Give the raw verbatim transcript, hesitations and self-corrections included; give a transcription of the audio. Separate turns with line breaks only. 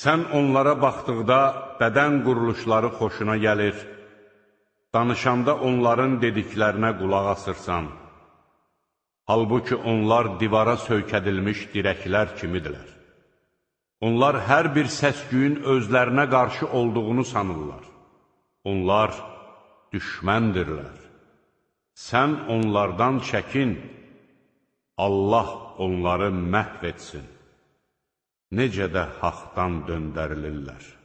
Sən onlara baxdıqda bədən quruluşları xoşuna gəlir, danışanda onların dediklərinə qulaq asırsan. Halbuki onlar divara söykədilmiş dirəklər kimidirlər. Onlar hər bir səs-küyün özlərinə qarşı olduğunu sanırlar. Onlar düşməndirlər. Sən onlardan çəkin, Allah onları məhv etsin. Necə də haqdan döndərilirlər.